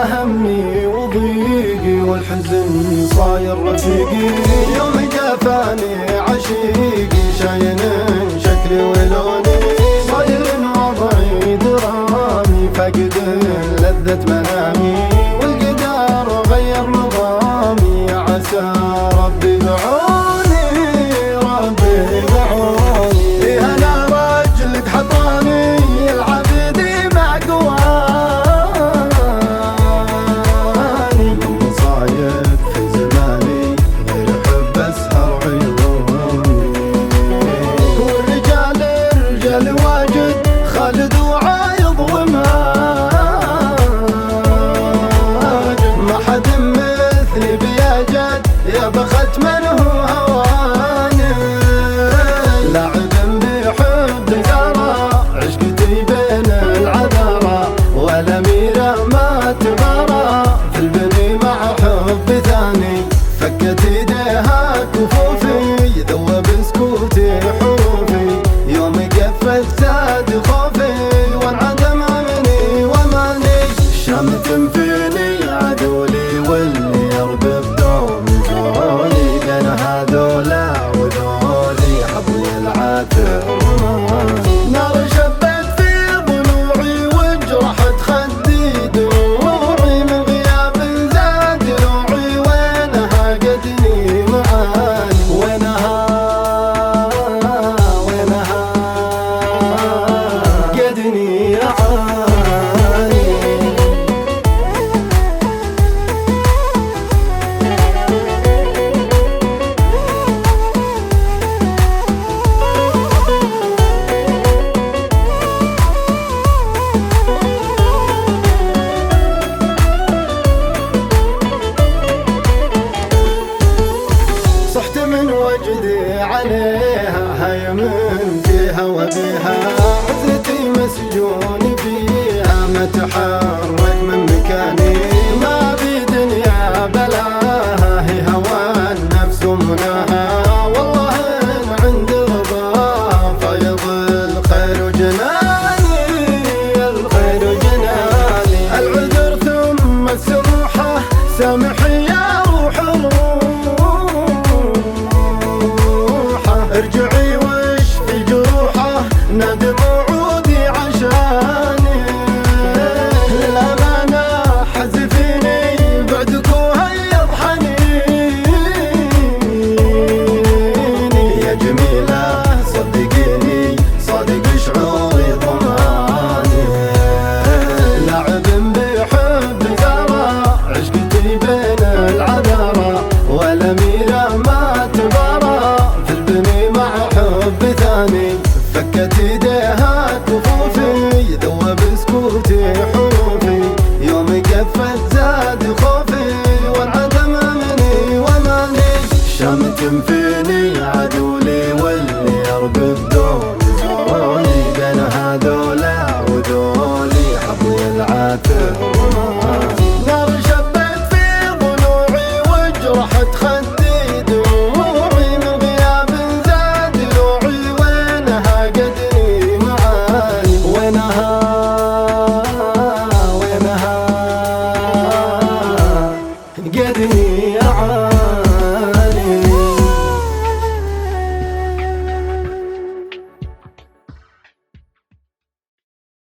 همي وضيقي والحزن صاير رفيقي. يوم جافاني عشيقي شاين شكلي ولوني، صاير وضعي درامي فقد لذة منامي، والقدر غير نظامي عسى ربي بعوني ربي بعوني. انا رجلك حطاني العبدي مع قواني، من صايد في زماني غير حب اسهر عيوني. والرجال رجال واجد خالد وعايض وماجد، ما حد مثلي بيجد يا بخت من هو هواني. لاعب بحب ثرى عشقتي بين العذرى، والأميرة ما تبرى في البني مع حب ثاني. فكت ايديها كفوفي ذوب سكوتي حروفي، يوم قفت زاد خوفي وانعدم امني وماني. شمت فيني عدولي واللي يربط دوم زولي، بين هذولا وذولي حبي العاتر. نار شبت في ضلوعي وجرحت خدي دموعي، من غياب زاد نوعي وينها قدني معاني. وينها قدني عاني. صحت من وجدي عليها هاي من فيها وبيها، عزتي مسجون فيها متحرك من مكاني. ما في دنيا بلاها هي هوى النفس ومناها، والله إن عند رضاها فيض الخير وجناني الخير وجناني. العذر ثم السموحة سامحي يا روح ارجعي واشفي جروحه، ندم وعودي عشاني. للأمانة حزفيني بعدك وهيض حنيني، يا جميلة صدقيني صادق شعوري ضماني. لاعب بحب ثرى عشقتي بين العذرى، والأميرة ما تبرى في البني مع حب ثاني. فكت ايديها كفوفي ذوب سكوتي حروفي، يوم قفت زاد خوفي وانعدم امني وماني. شمت فيني عدولي واللي يربط